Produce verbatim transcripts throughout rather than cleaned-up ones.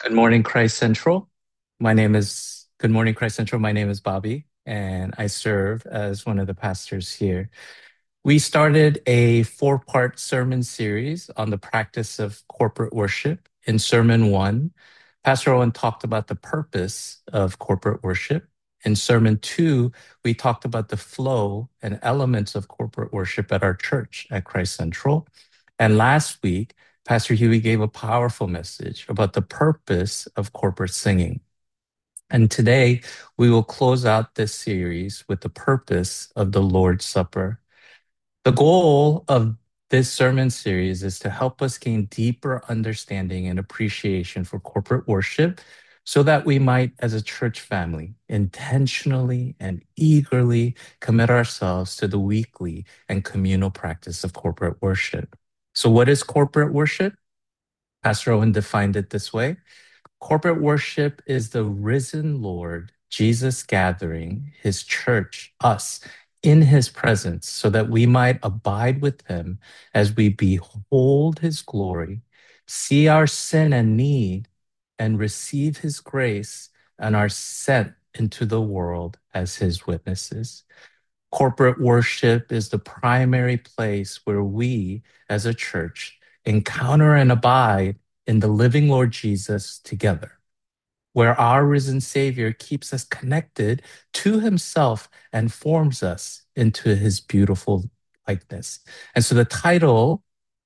Good morning, Christ Central. My name is Good morning, Christ Central. My name is Bobby, and I serve as one of the pastors here. We started a four part sermon series on the practice of corporate worship. In Sermon one, Pastor Owen talked about the purpose of corporate worship. In Sermon two, we talked about the flow and elements of corporate worship at our church at Christ Central. And last week, Pastor Huey gave a powerful message about the purpose of corporate singing. And today, we will close out this series with the purpose of the Lord's Supper. The goal of this sermon series is to help us gain deeper understanding and appreciation for corporate worship so that we might, as a church family, intentionally and eagerly commit ourselves to the weekly and communal practice of corporate worship. So, what is corporate worship? Pastor Owen defined it this way. Corporate worship is the risen Lord, Jesus, gathering his church, us, in his presence so that we might abide with him as we behold his glory, see our sin and need, and receive his grace and are sent into the world as his witnesses. Corporate worship is the primary place where we, as a church, encounter and abide in the living Lord Jesus together, where our risen Savior keeps us connected to himself and forms us into his beautiful likeness. And so the title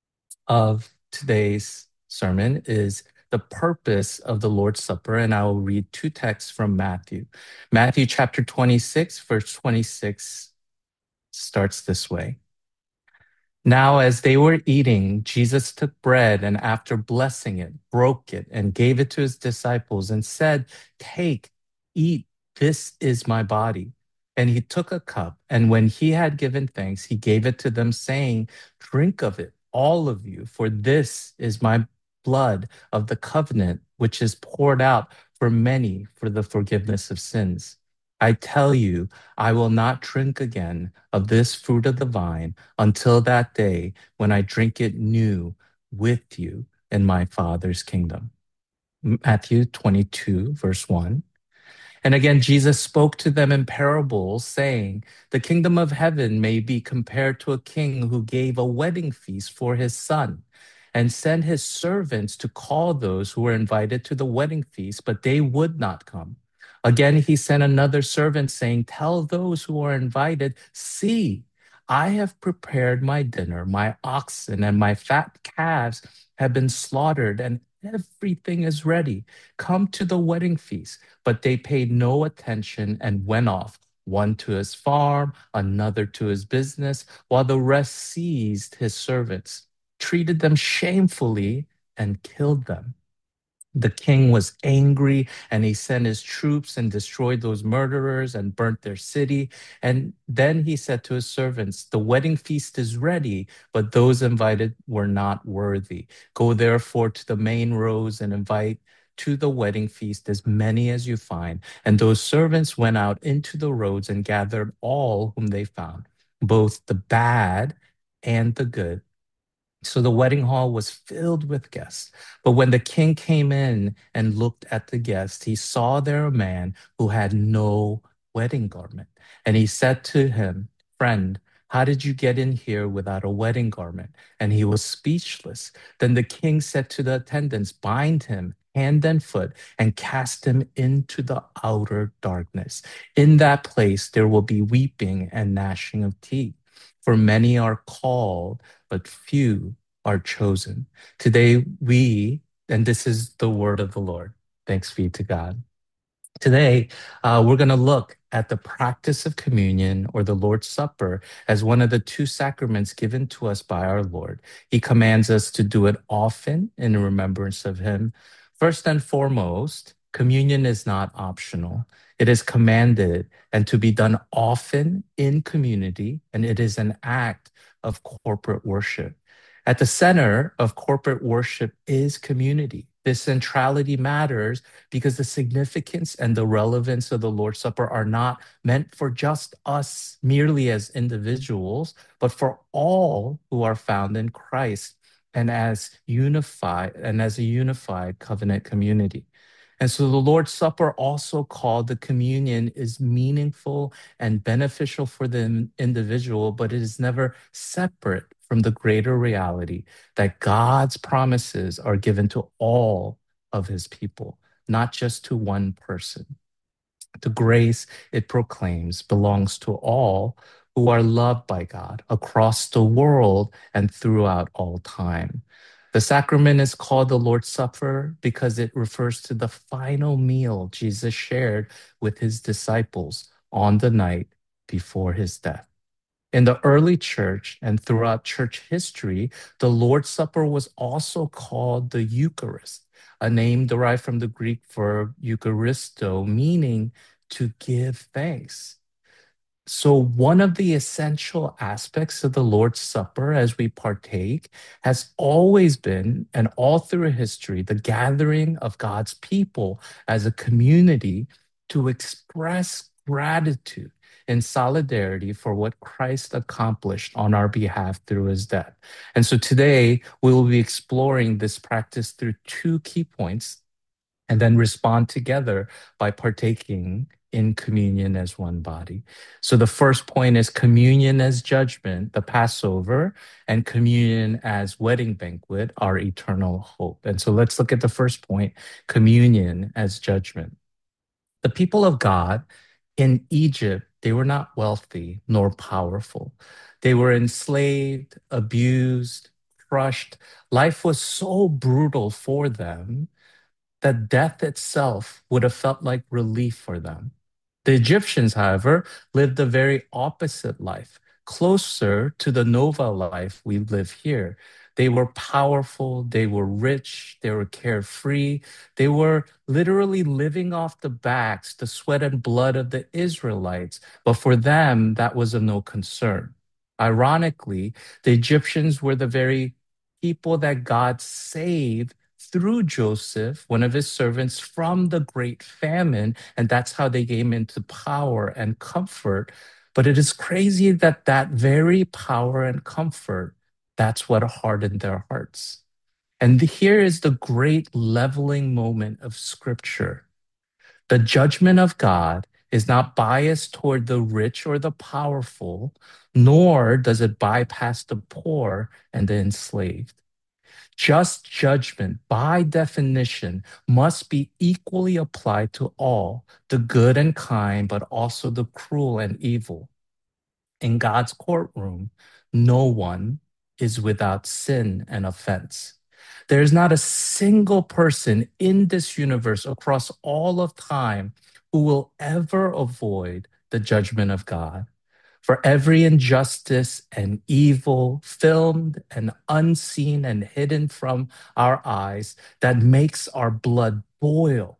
of today's sermon is The Purpose of the Lord's Supper, and I will read two texts from Matthew. Matthew chapter twenty-six, verse twenty-six starts this way. Now, as they were eating, Jesus took bread and after blessing it, broke it and gave it to his disciples and said, "Take, eat, this is my body." And he took a cup, and when he had given thanks, he gave it to them, saying, "Drink of it, all of you, for this is my blood of the covenant, which is poured out for many for the forgiveness of sins. I tell you, I will not drink again of this fruit of the vine until that day when I drink it new with you in my Father's kingdom." Matthew twenty-two, verse one. And again, Jesus spoke to them in parables, saying, "The kingdom of heaven may be compared to a king who gave a wedding feast for his son and sent his servants to call those who were invited to the wedding feast, but they would not come. Again, he sent another servant, saying, 'Tell those who are invited, see, I have prepared my dinner. My oxen and my fat calves have been slaughtered, and everything is ready. Come to the wedding feast.' But they paid no attention and went off, one to his farm, another to his business, while the rest seized his servants, treated them shamefully, and killed them. The king was angry and he sent his troops and destroyed those murderers and burnt their city. And then he said to his servants, 'The wedding feast is ready, but those invited were not worthy. Go therefore to the main roads and invite to the wedding feast as many as you find.' And those servants went out into the roads and gathered all whom they found, both the bad and the good. So the wedding hall was filled with guests. But when the king came in and looked at the guests, he saw there a man who had no wedding garment. And he said to him, 'Friend, how did you get in here without a wedding garment?' And he was speechless. Then the king said to the attendants, 'Bind him hand and foot and cast him into the outer darkness. In that place there will be weeping and gnashing of teeth. For many are called, but few are chosen.' Today, we, and this is the word of the Lord. Thanks be to God. Today, uh, we're going to look at the practice of communion or the Lord's Supper as one of the two sacraments given to us by our Lord. He commands us to do it often in remembrance of Him. First and foremost, communion is not optional. It is commanded and to be done often in community, and it is an act of corporate worship. At the center of corporate worship is community. This centrality matters because the significance and the relevance of the Lord's Supper are not meant for just us merely as individuals, but for all who are found in Christ. and as unified and as a unified covenant community. And so the Lord's Supper, also called the communion, is meaningful and beneficial for the individual, but it is never separate from the greater reality that God's promises are given to all of his people, not just to one person. The grace it proclaims belongs to all who are loved by God across the world and throughout all time. The sacrament is called the Lord's Supper because it refers to the final meal Jesus shared with his disciples on the night before his death. In the early church and throughout church history, the Lord's Supper was also called the Eucharist, a name derived from the Greek verb Eucharisto, meaning to give thanks. So, one of the essential aspects of the Lord's Supper as we partake has always been, and all through history, the gathering of God's people as a community to express gratitude in solidarity for what Christ accomplished on our behalf through his death. And so today we will be exploring this practice through two key points and then respond together by partaking in communion as one body. So the first point is communion as judgment, the Passover, and communion as wedding banquet, our eternal hope. And so let's look at the first point, communion as judgment. The people of God in Egypt, they were not wealthy nor powerful. They were enslaved, abused, crushed. Life was so brutal for them that death itself would have felt like relief for them. The Egyptians, however, lived a very opposite life, closer to the Nova life we live here. They were powerful, they were rich, they were carefree, they were literally living off the backs, the sweat and blood of the Israelites. But for them, that was of no concern. Ironically, the Egyptians were the very people that God saved through Joseph, one of his servants, from the great famine. And that's how they came into power and comfort. But it is crazy that that very power and comfort, that's what hardened their hearts. And here is the great leveling moment of scripture. The judgment of God is not biased toward the rich or the powerful, nor does it bypass the poor and the enslaved. Just judgment, by definition, must be equally applied to all, the good and kind, but also the cruel and evil. In God's courtroom, no one is without sin and offense. There is not a single person in this universe across all of time who will ever avoid the judgment of God. For every injustice and evil, filmed and unseen and hidden from our eyes, that makes our blood boil,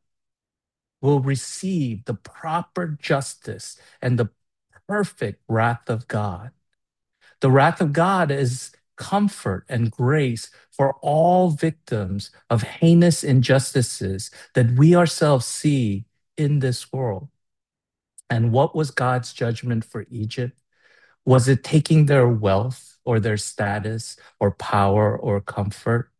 will receive the proper justice and the perfect wrath of God. The wrath of God is comfort and grace for all victims of heinous injustices that we ourselves see in this world. And what was God's judgment for Egypt? Was it taking their wealth or their status or power or comfort?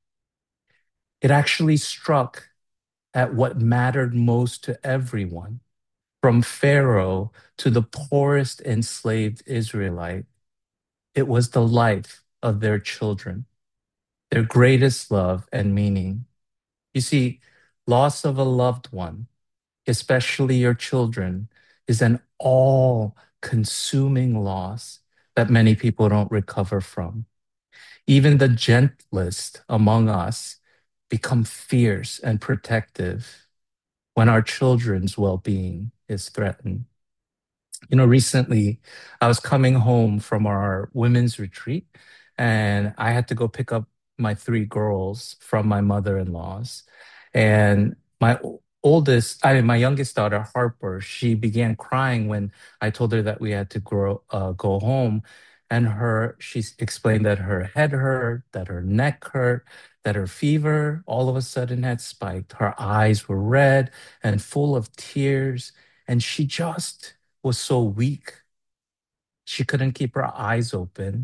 It actually struck at what mattered most to everyone, from Pharaoh to the poorest enslaved Israelite. It was the life of their children, their greatest love and meaning. You see, loss of a loved one, especially your children, is an all consuming loss that many people don't recover from. Even the gentlest among us become fierce and protective when our children's well being is threatened. You know, recently I was coming home from our women's retreat and I had to go pick up my three girls from my mother-in-law's. And my o- oldest, I mean, my youngest daughter, Harper, she began crying when I told her that we had to grow, uh, go home. And her, she s- explained that her head hurt, that her neck hurt, that her fever all of a sudden had spiked. Her eyes were red and full of tears. And she just was so weak. She couldn't keep her eyes open.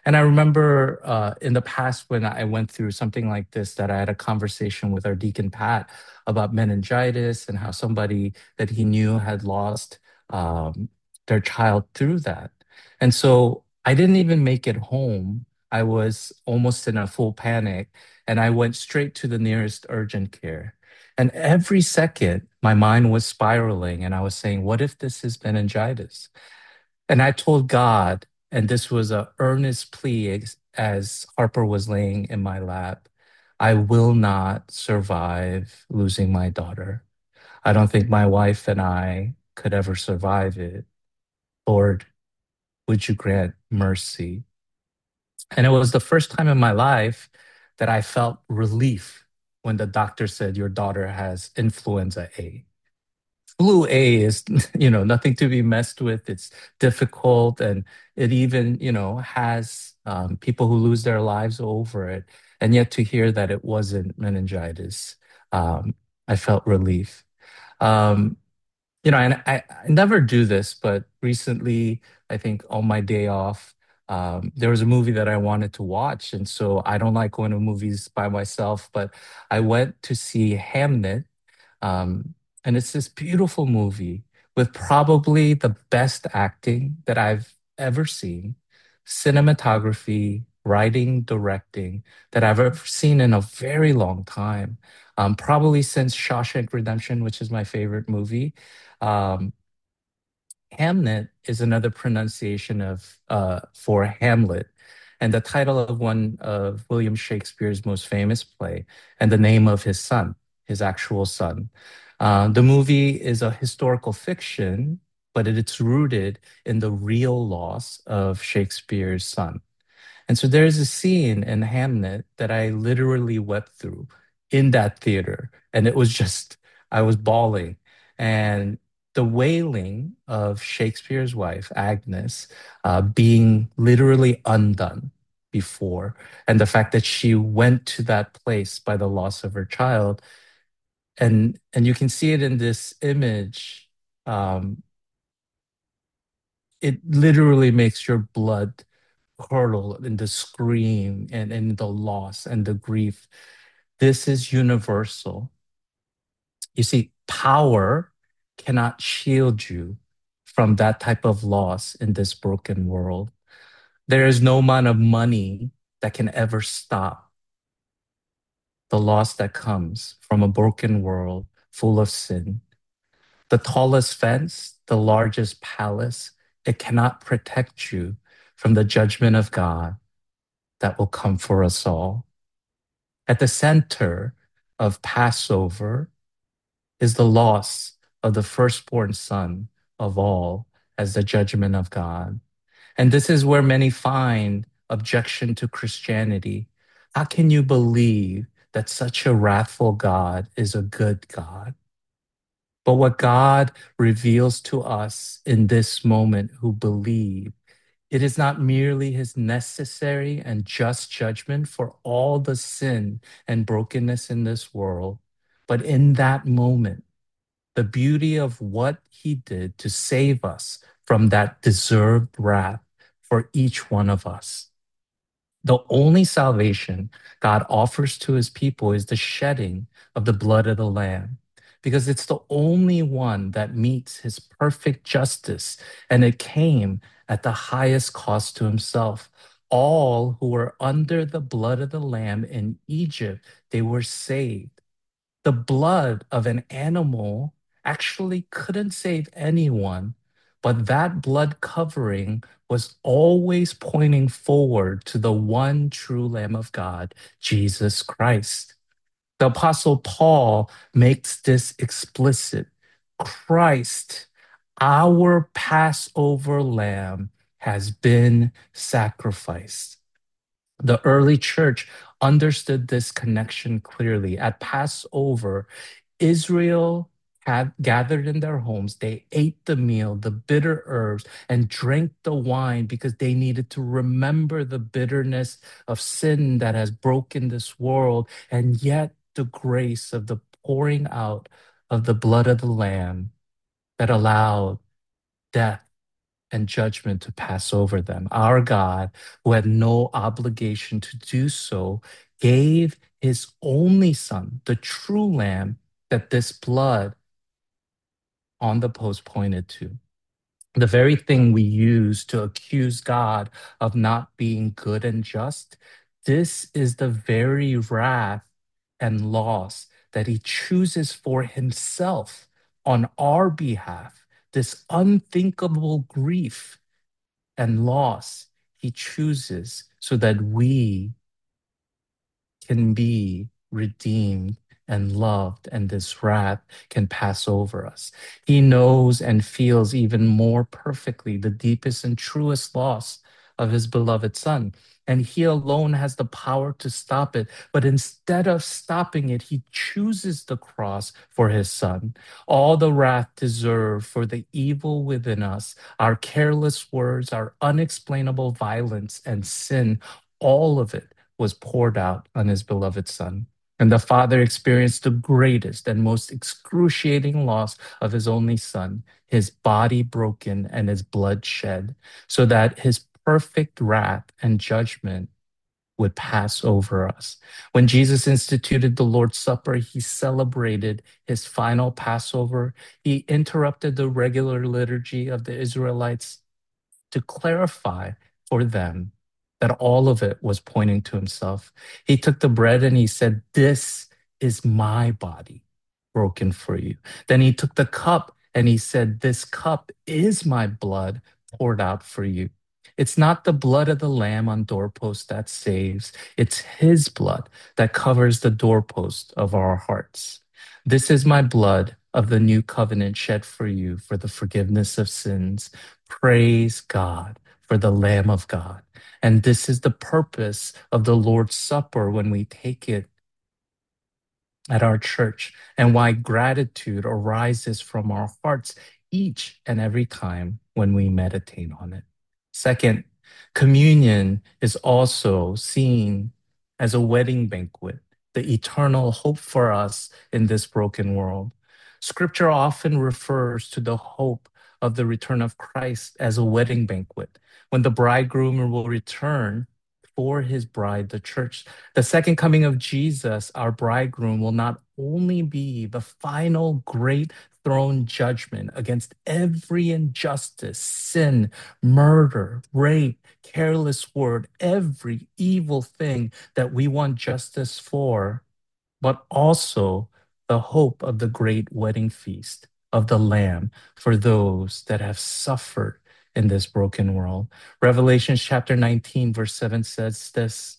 And I remember uh, in the past when I went through something like this, that I had a conversation with our deacon Pat about meningitis and how somebody that he knew had lost um, their child through that. And so I didn't even make it home. I was almost in a full panic, and I went straight to the nearest urgent care. And every second, my mind was spiraling, and I was saying, what if this is meningitis? And I told God, and this was a earnest plea ex- as Harper was laying in my lap, I will not survive losing my daughter. I don't think my wife and I could ever survive it. Lord, would you grant mercy? And it was the first time in my life that I felt relief when the doctor said, your daughter has influenza A. Flu A is, you know, nothing to be messed with. It's difficult, and it even, you know, has um, people who lose their lives over it. And yet to hear that it wasn't meningitis, um, I felt relief. Um, you know, and I, I never do this, but recently, I think on my day off, um, there was a movie that I wanted to watch. And so I don't like going to movies by myself, but I went to see Hamnet, um, and it's this beautiful movie with probably the best acting that I've ever seen, cinematography, writing, directing that I've ever seen in a very long time. Um, probably since Shawshank Redemption, which is my favorite movie. Um, Hamnet is another pronunciation of uh, for Hamlet, and the title of one of William Shakespeare's most famous play, and the name of his son, his actual son. Uh, the movie is a historical fiction, but it- it's rooted in the real loss of Shakespeare's son. And so there's a scene in Hamnet that I literally wept through in that theater. And it was just, I was bawling. And the wailing of Shakespeare's wife, Agnes, uh, being literally undone before, and the fact that she went to that place by the loss of her child. And, and you can see it in this image. Um, it literally makes your blood curdle in the scream and in the loss and the grief. This is universal. You see, power cannot shield you from that type of loss in this broken world. There is no amount of money that can ever stop the loss that comes from a broken world full of sin. The tallest fence, the largest palace, it cannot protect you from the judgment of God that will come for us all. At the center of Passover is the loss of the firstborn son of all as the judgment of God. And this is where many find objection to Christianity. How can you believe that such a wrathful God is a good God? But what God reveals to us in this moment who believe, it is not merely his necessary and just judgment for all the sin and brokenness in this world, but in that moment, the beauty of what he did to save us from that deserved wrath for each one of us. The only salvation God offers to his people is the shedding of the blood of the Lamb, because it's the only one that meets his perfect justice, and it came at the highest cost to himself. All who were under the blood of the Lamb in Egypt, they were saved. The blood of an animal actually couldn't save anyone, but that blood covering was always pointing forward to the one true Lamb of God, Jesus Christ. The Apostle Paul makes this explicit. Christ, our Passover lamb, has been sacrificed. The early church understood this connection clearly. At Passover, Israel had gathered in their homes. They ate the meal, the bitter herbs, and drank the wine because they needed to remember the bitterness of sin that has broken this world, and yet the grace of the pouring out of the blood of the Lamb that allowed death and judgment to pass over them. Our God, who had no obligation to do so, gave his only son, the true lamb, that this blood on the post pointed to. The very thing we use to accuse God of not being good and just, this is the very wrath and loss that he chooses for himself on our behalf. This unthinkable grief and loss he chooses so that we can be redeemed and loved, and this wrath can pass over us. He knows and feels even more perfectly the deepest and truest loss of his beloved son. And he alone has the power to stop it. But instead of stopping it, he chooses the cross for his son. All the wrath deserved for the evil within us, our careless words, our unexplainable violence and sin, all of it was poured out on his beloved son. And the father experienced the greatest and most excruciating loss of his only son, his body broken and his blood shed, so that his perfect wrath and judgment would pass over us. When Jesus instituted the Lord's Supper, he celebrated his final Passover. He interrupted the regular liturgy of the Israelites to clarify for them that all of it was pointing to himself. He took the bread and he said, "This is my body broken for you." Then he took the cup and he said, "This cup is my blood poured out for you." It's not the blood of the lamb on doorpost that saves. It's his blood that covers the doorpost of our hearts. This is my blood of the new covenant shed for you for the forgiveness of sins. Praise God for the Lamb of God. And this is the purpose of the Lord's Supper when we take it at our church, and why gratitude arises from our hearts each and every time when we meditate on it. Second, communion is also seen as a wedding banquet, the eternal hope for us in this broken world. Scripture often refers to the hope of the return of Christ as a wedding banquet, when the bridegroom will return for his bride, the church. The second coming of Jesus, our bridegroom, will not only be the final great throne judgment against every injustice, sin, murder, rape, careless word, every evil thing that we want justice for, but also the hope of the great wedding feast of the Lamb for those that have suffered in this broken world. Revelation chapter nineteen, verse seven says this: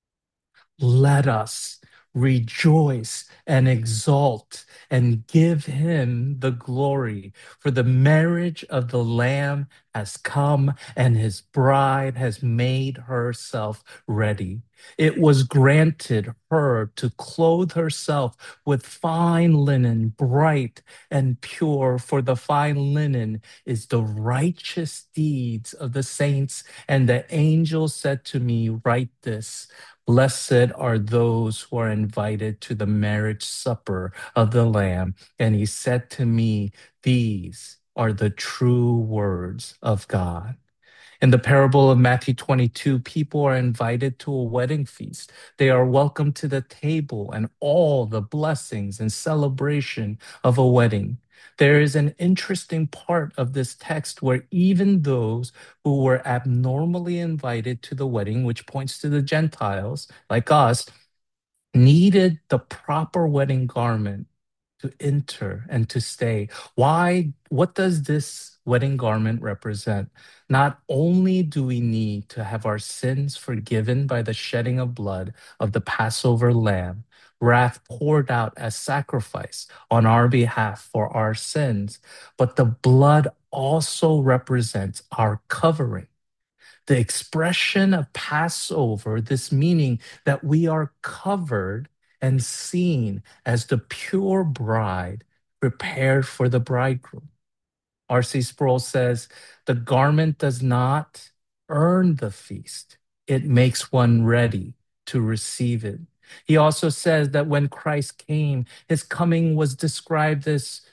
"Let us rejoice and exult and give him the glory, for the marriage of the Lamb has come and his bride has made herself ready. It was granted her to clothe herself with fine linen, bright and pure, for the fine linen is the righteous deeds of the saints. And the angel said to me, Write this: Blessed are those who are invited to the marriage supper of the Lamb." And he said to me, "These are the true words of God." In the parable of Matthew twenty-two, people are invited to a wedding feast. They are welcomed to the table and all the blessings and celebration of a wedding. There is an interesting part of this text where even those who were abnormally invited to the wedding, which points to the Gentiles like us, needed the proper wedding garment to enter and to stay. Why? What does this wedding garment represent? Not only do we need to have our sins forgiven by the shedding of blood of the Passover lamb, wrath poured out as sacrifice on our behalf for our sins, but the blood also represents our covering. The expression of Passover, this meaning that we are covered and seen as the pure bride prepared for the bridegroom. R C Sproul says, "The garment does not earn the feast, it makes one ready to receive it." He also says that when Christ came, his coming was described as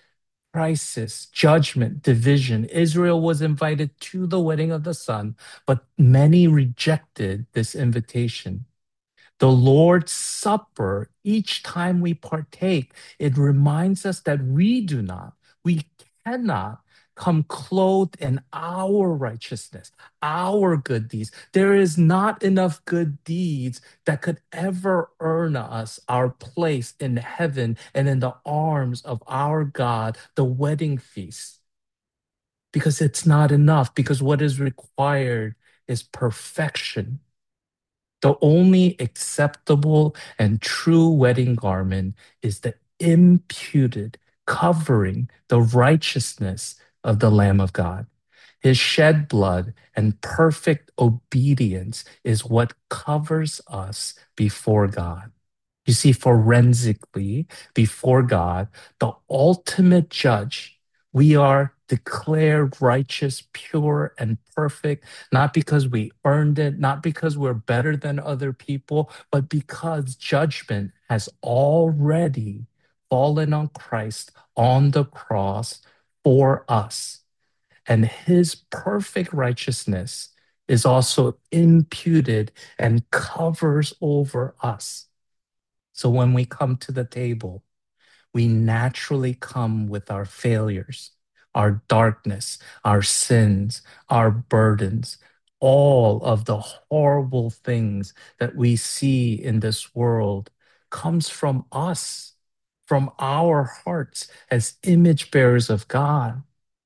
crisis, judgment, division. Israel was invited to the wedding of the Son, but many rejected this invitation. The Lord's Supper, each time we partake, it reminds us that we do not, we cannot come clothed in our righteousness, our good deeds. There is not enough good deeds that could ever earn us our place in heaven and in the arms of our God, the wedding feast, because it's not enough, because what is required is perfection. The only acceptable and true wedding garment is the imputed covering the righteousness of the Lamb of God. His shed blood and perfect obedience is what covers us before God. You see, forensically, before God, the ultimate judge, we are declared righteous, pure, and perfect, not because we earned it, not because we're better than other people, but because judgment has already fallen on Christ on the cross for us. And his perfect righteousness is also imputed and covers over us. So when we come to the table, we naturally come with our failures, our darkness, our sins, our burdens, all of the horrible things that we see in this world comes from us, from our hearts as image bearers of God.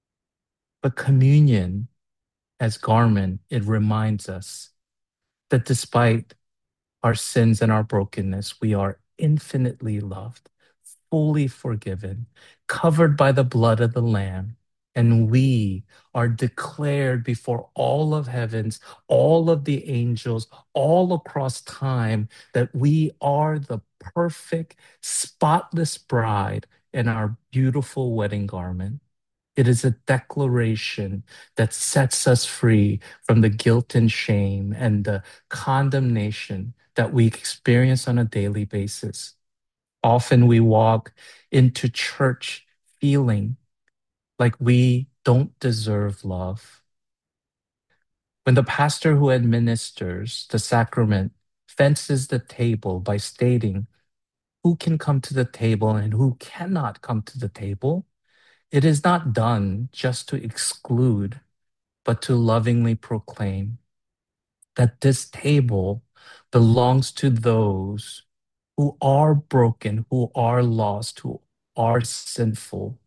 But communion as garment, it reminds us that despite our sins and our brokenness, we are infinitely loved, fully forgiven, covered by the blood of the Lamb. And we are declared before all of heavens, all of the angels, all across time, that we are the perfect, spotless bride in our beautiful wedding garment. It is a declaration that sets us free from the guilt and shame and the condemnation that we experience on a daily basis. Often we walk into church feeling like we don't deserve love. When the pastor who administers the sacrament fences the table by stating who can come to the table and who cannot come to the table, it is not done just to exclude, but to lovingly proclaim that this table belongs to those who are broken, who are lost, who are sinful,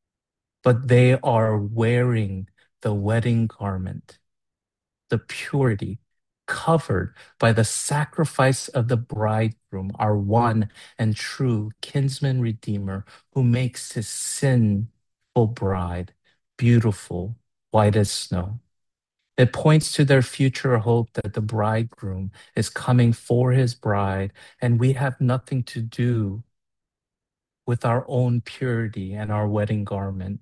but they are wearing the wedding garment, the purity, covered by the sacrifice of the bridegroom, our one and true kinsman redeemer, who makes his sinful bride beautiful, white as snow. It points to their future hope that the bridegroom is coming for his bride, and we have nothing to do with our own purity and our wedding garment.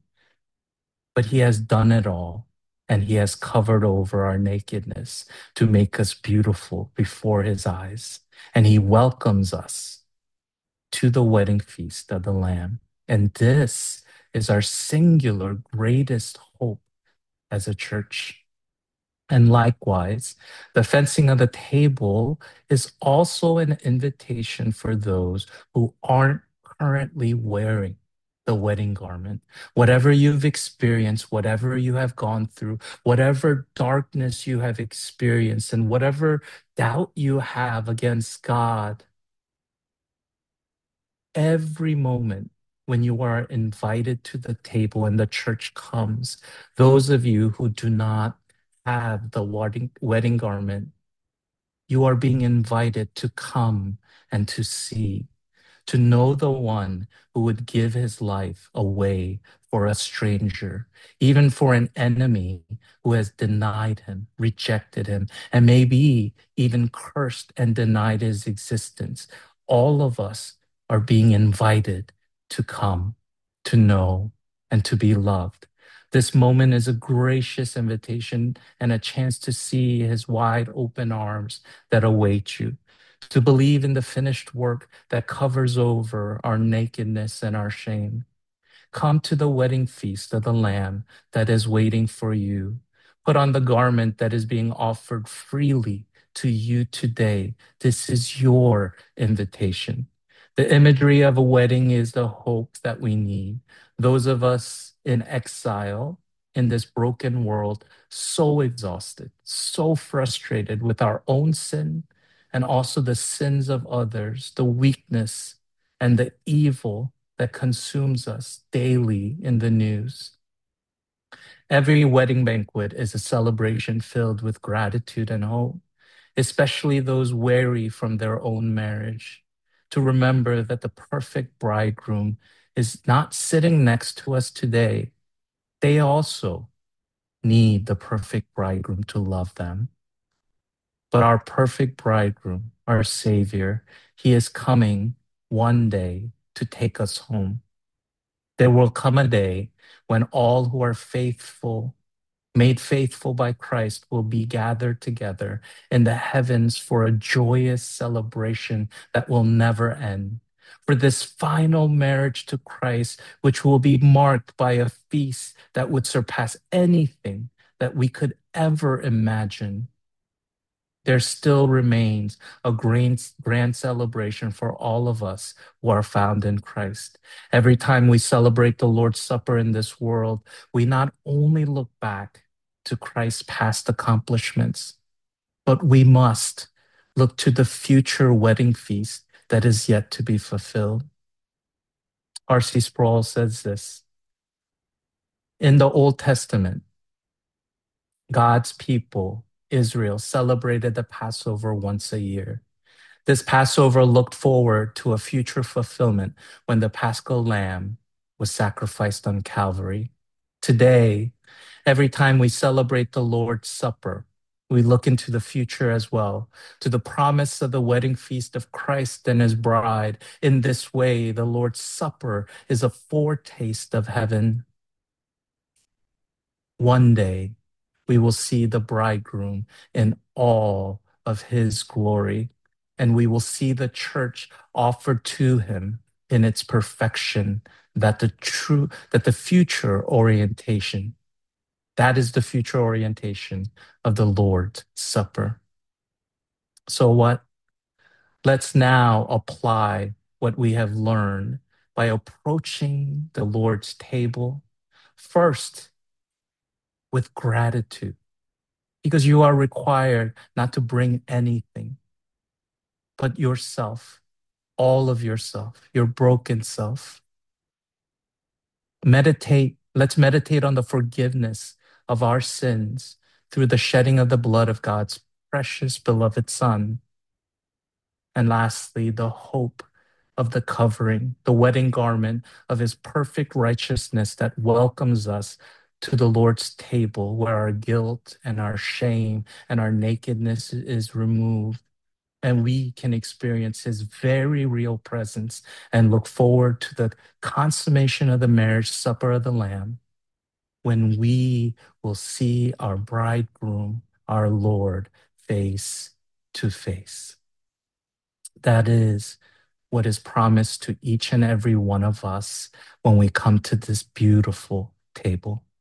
But he has done it all, and he has covered over our nakedness to make us beautiful before his eyes. And he welcomes us to the wedding feast of the Lamb. And this is our singular greatest hope as a church. And likewise, the fencing of the table is also an invitation for those who aren't currently wearing the wedding garment. Whatever you've experienced, whatever you have gone through, whatever darkness you have experienced, and whatever doubt you have against God, every moment when you are invited to the table and the church comes, those of you who do not have the wedding, wedding garment, you are being invited to come and to see, to know the one who would give his life away for a stranger, even for an enemy who has denied him, rejected him, and maybe even cursed and denied his existence. All of us are being invited to come, to know, and to be loved. This moment is a gracious invitation and a chance to see his wide open arms that await you, to believe in the finished work that covers over our nakedness and our shame. Come to the wedding feast of the Lamb that is waiting for you. Put on the garment that is being offered freely to you today. This is your invitation. The imagery of a wedding is the hope that we need. Those of us in exile in this broken world, so exhausted, so frustrated with our own sin and also the sins of others, the weakness and the evil that consumes us daily in the news. Every wedding banquet is a celebration filled with gratitude and hope, especially those weary from their own marriage, to remember that the perfect bridegroom is not sitting next to us today. They also need the perfect bridegroom to love them. But our perfect bridegroom, our Savior, he is coming one day to take us home. There will come a day when all who are faithful, made faithful by Christ, will be gathered together in the heavens for a joyous celebration that will never end. For this final marriage to Christ, which will be marked by a feast that would surpass anything that we could ever imagine, there still remains a grand, grand celebration for all of us who are found in Christ. Every time we celebrate the Lord's Supper in this world, we not only look back to Christ's past accomplishments, but we must look to the future wedding feast that is yet to be fulfilled. R C Sproul says this: in the Old Testament, God's people, Israel, celebrated the Passover once a year. This Passover looked forward to a future fulfillment when the Paschal lamb was sacrificed on Calvary. Today, every time we celebrate the Lord's Supper, we look into the future as well, to the promise of the wedding feast of Christ and his bride. In this way, the Lord's Supper is a foretaste of heaven. One day, we will see the bridegroom in all of his glory, and we will see the church offered to him in its perfection, that the true, that the future orientation, that is the future orientation of the Lord's Supper. So what? Let's now apply what we have learned by approaching the Lord's table first with gratitude, because you are required not to bring anything but yourself, all of yourself, your broken self. Meditate, let's meditate on the forgiveness of our sins through the shedding of the blood of God's precious beloved Son. And lastly, the hope of the covering, the wedding garment of his perfect righteousness that welcomes us to the Lord's table, where our guilt and our shame and our nakedness is removed, and we can experience his very real presence and look forward to the consummation of the marriage supper of the Lamb, when we will see our bridegroom, our Lord, face to face. That is what is promised to each and every one of us when we come to this beautiful table.